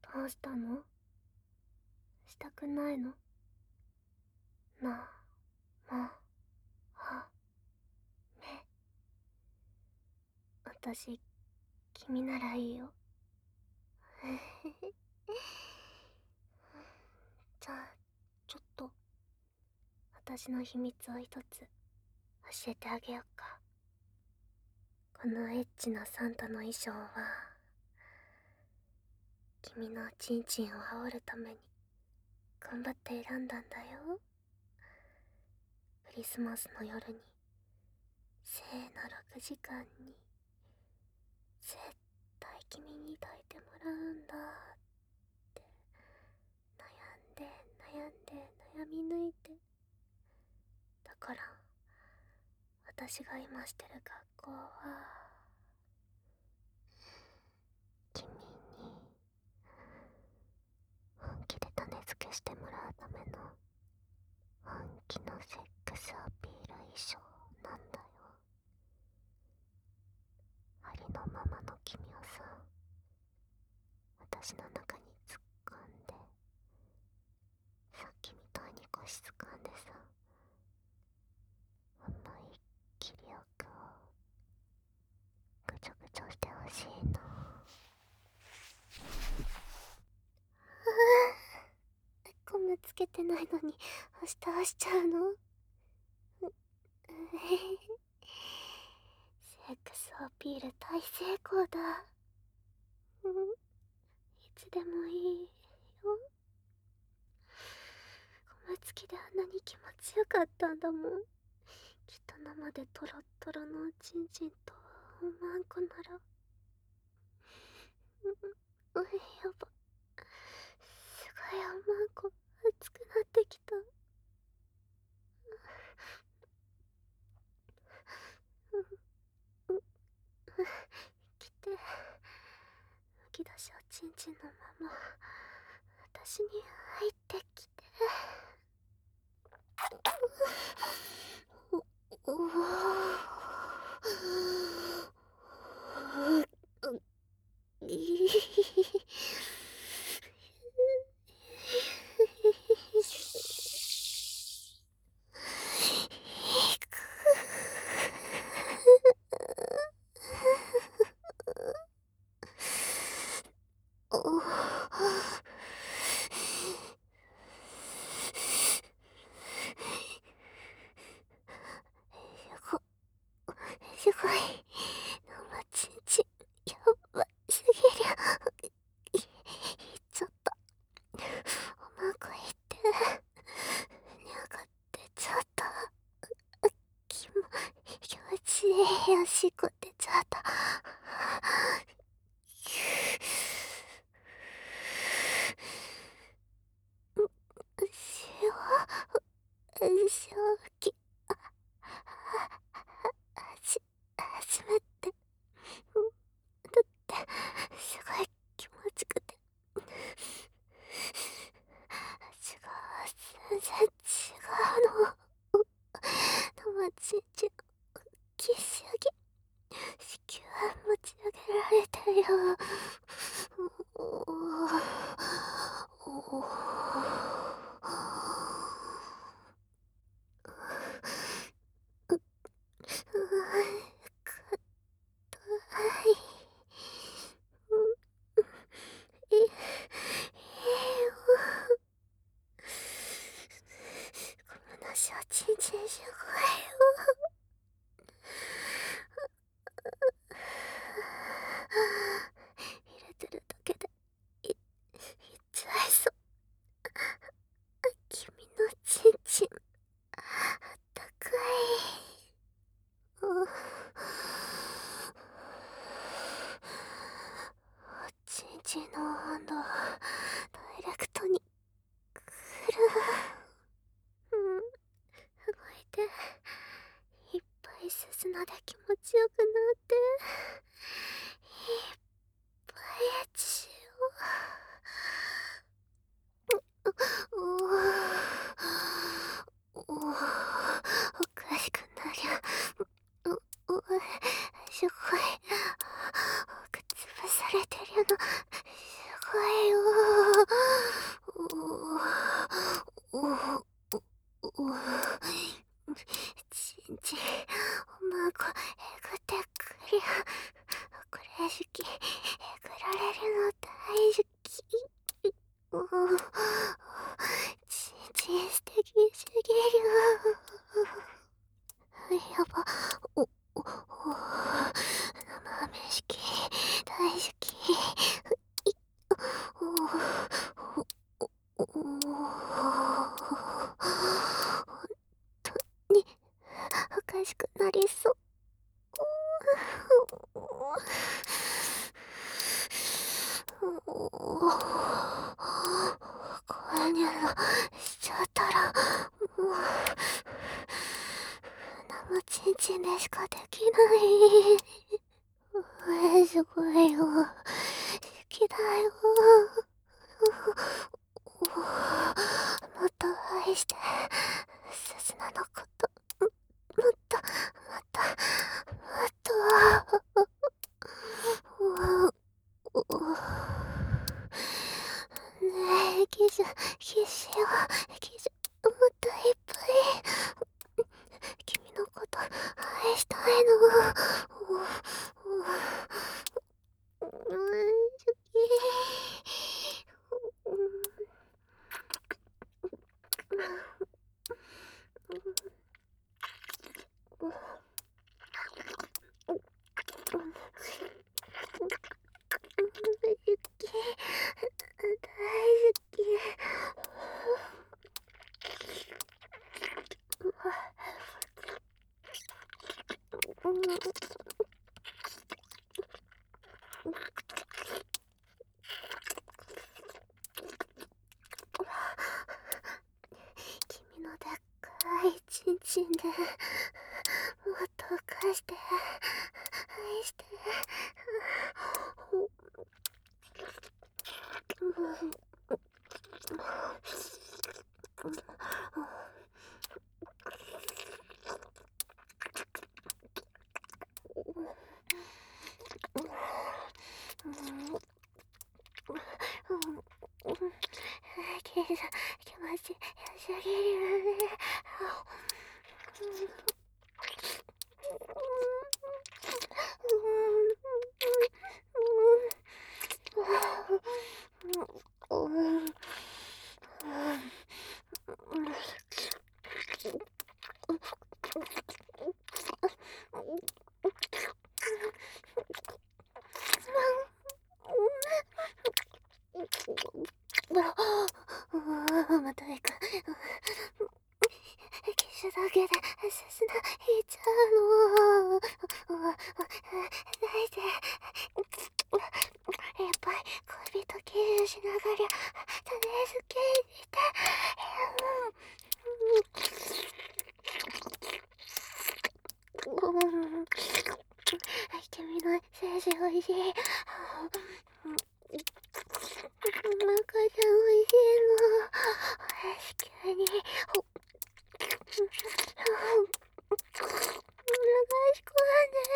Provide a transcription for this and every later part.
どうしたの？したくないの？な、ま、は、め。私、君ならいいよ。じゃあ、ちょっと、私の秘密を一つ、教えてあげようか。このエッチなサンタの衣装は、君のチンチンを煽るために、頑張って選んだんだよ。クリスマスの夜に、聖な6時間に、絶対君に抱いてもらうんだって悩んで悩んで悩み抜いて。だから私が今してる学校は君に本気で種付けしてもらうための本気のセックスアピール衣装なんだよ。ありのままの君をさ、私の中に突っ込んで、さっきみたいに腰掴んでさ、思いっきり奥をぐちょぐちょしてほしいの。ゴムつけてないのに押しちゃうの？セックスアピール大成功だ。いつでもいいよ。ゴムつきであんなに気持ちよかったんだもん。きっと生でトロットロのチンチンとおまんこなら。やば、すごいおまんこ熱くなってきた。来て、むき出しおちんちんのまま私に入ってきて。おおいおすごい。生ちんちん、やばすぎる。いっちゃった。おまんこいって。にゃがってちゃった。気持ちいい。おしっこ出ちゃった。正気、初めて。だってすごい気持ちくて。味が全然違うの。生ちんちんきし上げ、子宮持ち上げられてよ。おはい。いいよ。ごめんなしおちんちんすごいよ。入れてるだけでいっちゃいそう。君のちんちんあったかい。おちんちんの温度ダイレクトにくる。動いていっぱい鈴なで気持ちよくなって、いっぱいエッチしよう。おかしくなりゃ、すごい、くつぶされてるの、す声を。ちんちん、おまご、えぐってくりゃ。これ好き、えぐられるの大好き。ちんちん素敵すぎる。やば、生飯大好き。本当におかしくなりそう。こんにゃらしちゃったら、もう生ちんちんでしかできない。すごいよ。好きだよ。もっと愛して、すずなのこと、もっと、もっと、もっと。ねえ、キスよ、もっといっぱい。君のこと愛したいの。好き。大好き。君のでっかいちんちんでもっと返して愛して。気持ちよすぎるね。またいく。キスだけで切ないっちゃうの。ないで。いっぱい恋人キスしながら種付けにして。君の精子おいしい。赤ちゃんおいしいの。急に。流し込んで。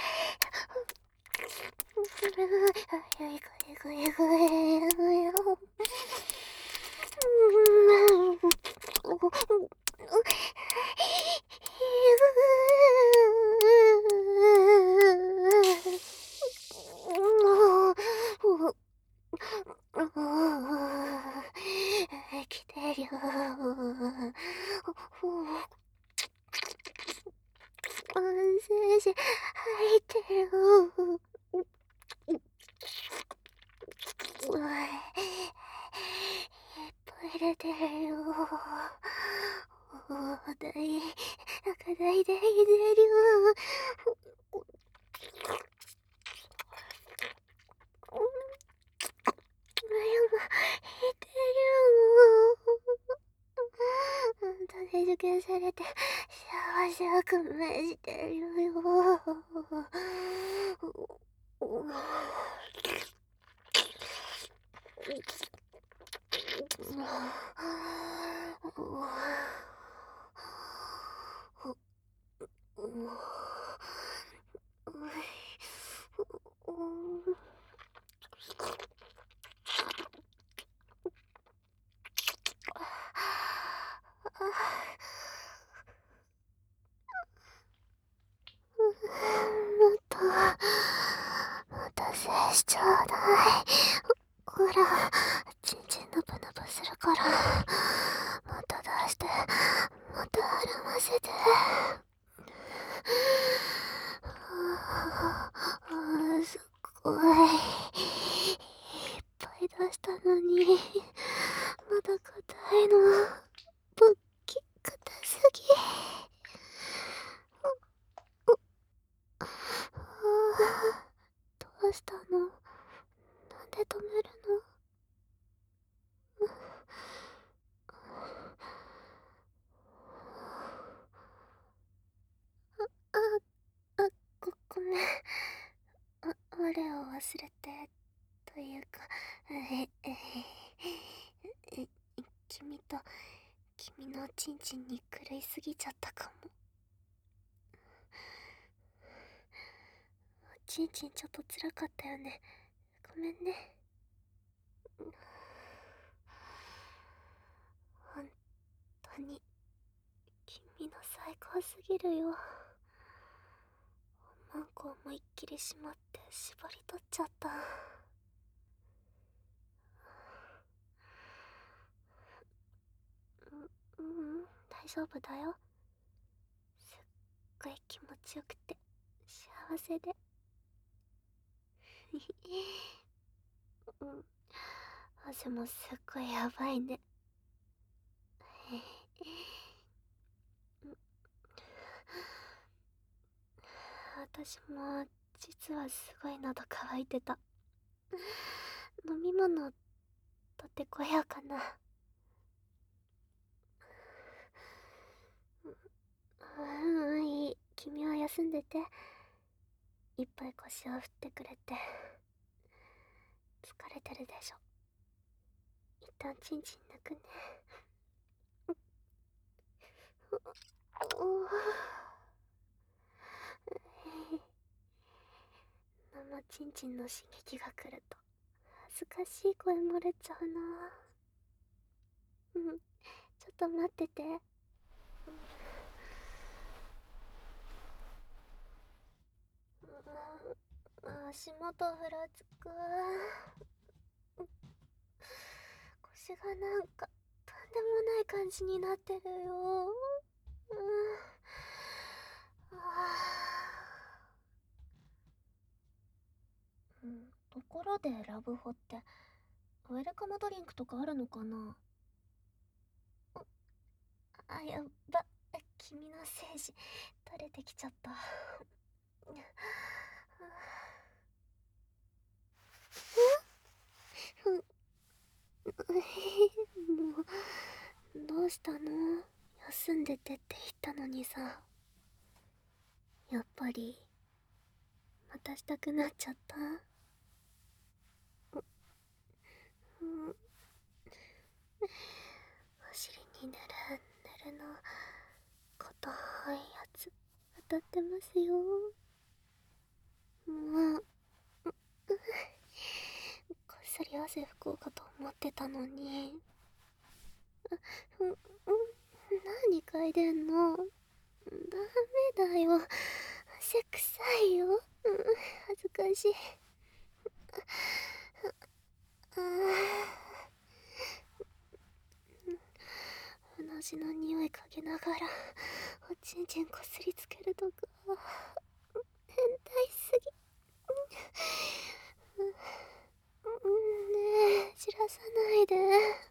来てるよ。先生入ってる。いっぱい入れてるよ。赤大で入れるよ。マヨも入ってるよ。種付けされて幸せを感じてるよ。 い。ほら、ちんちんのブヌブするから。また出して、また絡ませて。すっごい。いっぱい出したのに、まだ硬いの。ぶっき硬すぎ。どうしたの？なんで止めるの？あ、ごめん。我を忘れて、というか、え、君のチンチンに狂いすぎちゃったかも。チンチンちょっと辛かったよね。ごめんね。本当に、君の最高すぎるよ。マンコ思いっきりしまって絞り取っちゃった。大丈夫だよ。すっごい気持ちよくて幸せで。汗もすっごいやばいね。私も実はすごい喉乾いてた。飲み物取ってこようかな。いい。君は休んでて。いっぱい腰を振ってくれて。疲れてるでしょ。一旦チンチン抜くね。生チンチンの刺激が来ると恥ずかしい声漏れちゃうな。ちょっと待ってて。足元ふらつく。腰がなんかとんでもない感じになってるよ。ところでラブホってウェルカムドリンクとかあるのかな？やば、君の精子垂れてきちゃった。もうどうしたの？休んでてって言ったのにさ。やっぱりまたしたくなっちゃった？お尻に塗るの硬いやつ当たってますよ。もうこっそり汗拭こうかと思ってたのに。何嗅いでんの？ダメだよ。汗臭いよ。恥ずかしい。同じの匂い嗅ぎながらおちんちんこすりつけるとか変態すぎ。ねえ、知らさないで。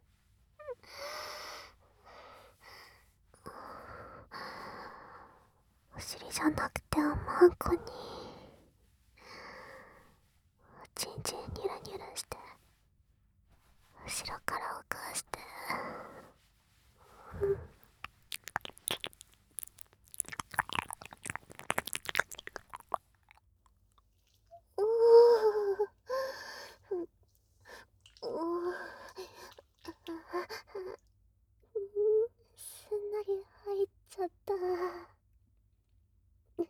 お尻じゃなくておまんこにおちんちんニュラニュラして後ろから起こして。おーおーすんなり入っちゃった。や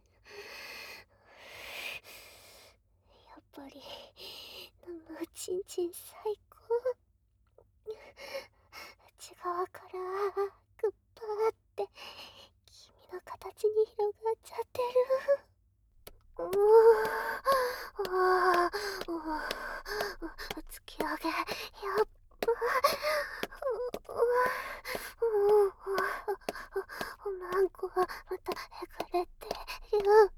っぱり生ちんちん最高。内側からグッパーって君の形に広がっちゃってる。 突き上げ、やっぱ、おまんこはまたへくれてる。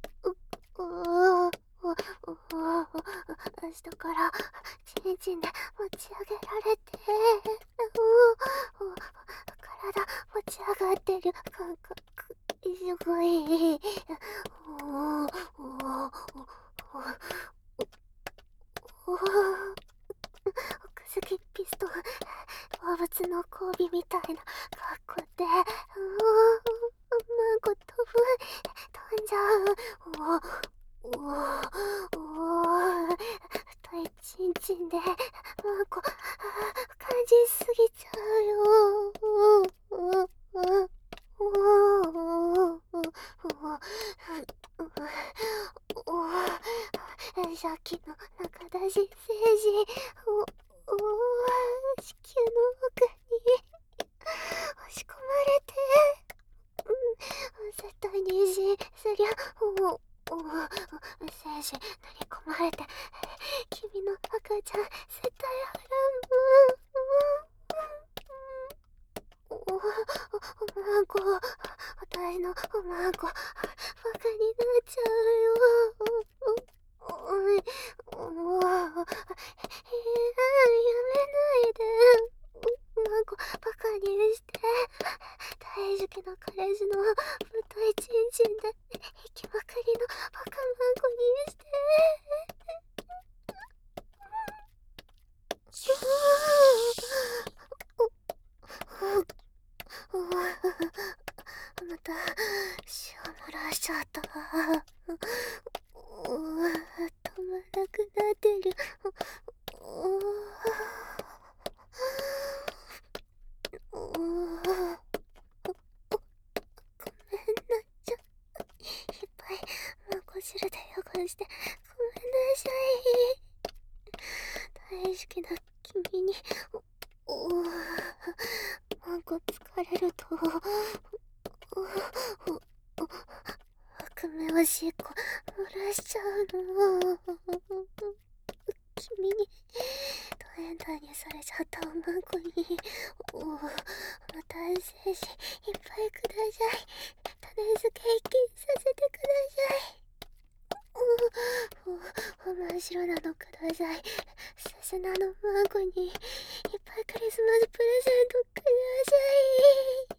明日からちんちんで持ち上げられて、体持ち上がってる感覚、すごい。奥付きピストン、動物の交尾みたいな格好で、マンゴ飛んじゃう。太いチンチンで、マンゴ感じすぎちゃうよ。さっきの中出し政治、子宮の奥に押し込まれて、絶対妊娠すりゃ、精子塗り込まれて、君の赤ちゃん絶対はらん。おまんこ、私のおまんこ、バカになっちゃうよ。やめないで。マンコバカにして、大好きな彼氏の太いチンチンで息まくりのバカマンコにして。また塩漏らしちゃった。止まらなくなってる。ごめんなちゃ。いっぱいマンコ汁で汚してごめんなさい。大好きな君にマンコ疲れると悪名おしっこ漏らしちゃうの。君にド変態にされちゃったおまんこにまた精子いっぱいください。種付け一気させてください。真っ白なのください。さすがのマンコにいっぱいクリスマスプレゼントください。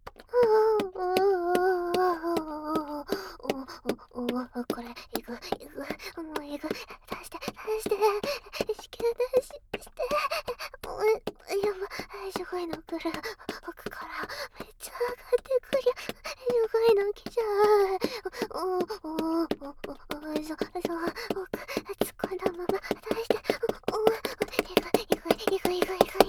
これいくもういく、出して子宮出して、やばすごいの来る。奥からめっちゃ上がってくりゃ、すごいの来ちゃう。奥突っ込んだまま出して、いく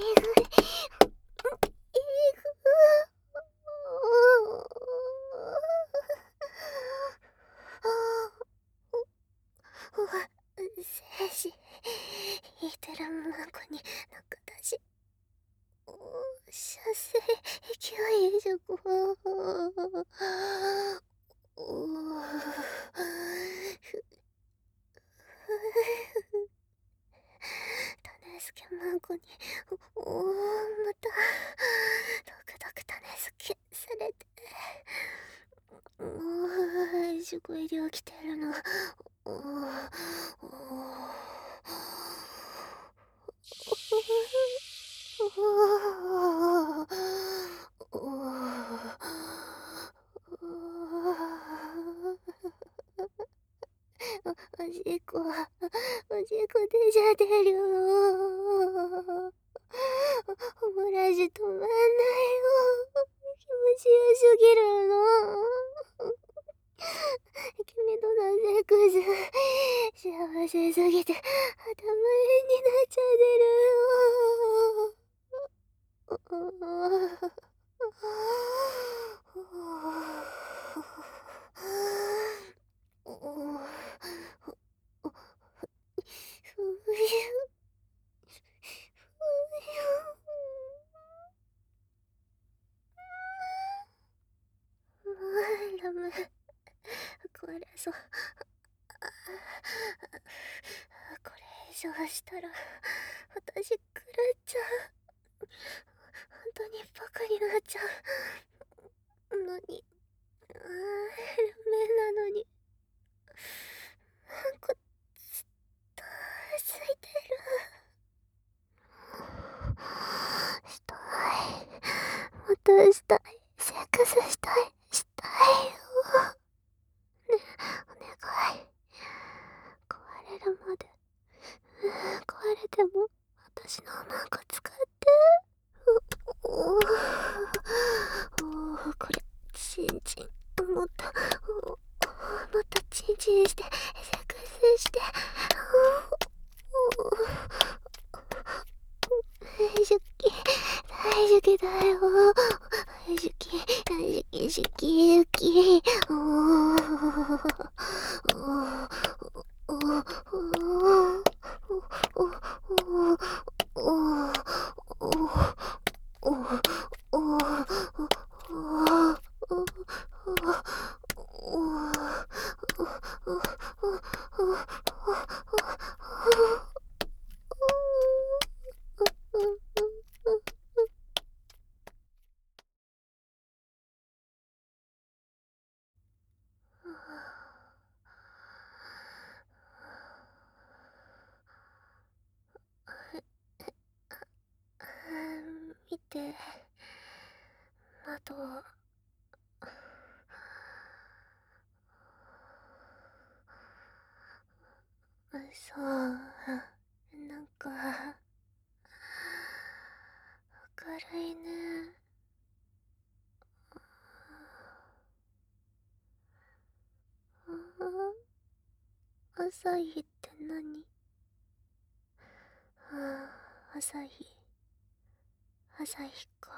精子引いてるマンコになんかだし、射精勢いじゃこ種付けマンコにまたドク種付けされて、すごい量来てるの。おしっこ出ちゃってるよ。おもらし止まんないよ。気持ちよすぎるの。君とのセックス幸せすぎて頭変になっちゃってるよ。 笑したら私狂っちゃう。本当にバカになっちゃうのに、ヘルメなのに、なんかずっとついてる。したい。またしたい。セックスしたい。したいよ。ね、お願い。壊れるまで。壊れても私のマーク使って。おー、これチンチンもっともっとチンチンしてセックスして大好き大好きだよ大好き大好き好き好きおーおーおー見て、窓。そう、なんか明るいね。朝日って何？朝日。朝日か。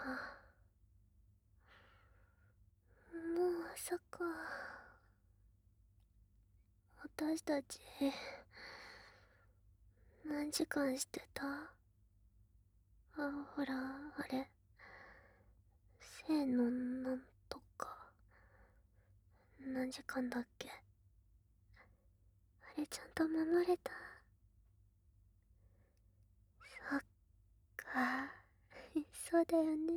もう朝か。私たち何時間してた？ほら、あれ。せーのなんとか。何時間だっけ？あれちゃんと守れた？そっか。そうだよね。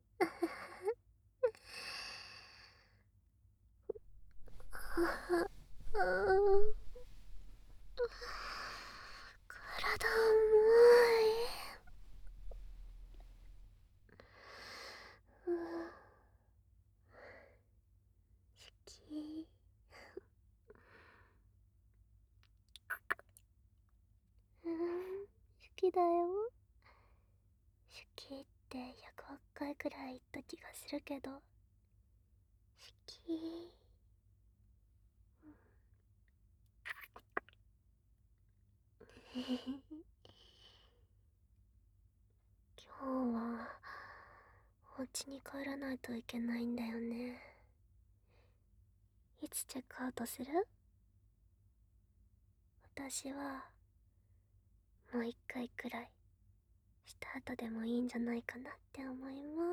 ああ、体重い。好き。好きだよ。好きって100億回くらい言った気がするけど、好き。今日はお家に帰らないといけないんだよね。いつチェックアウトする？私はもう一回くらいした後でもいいんじゃないかなって思いま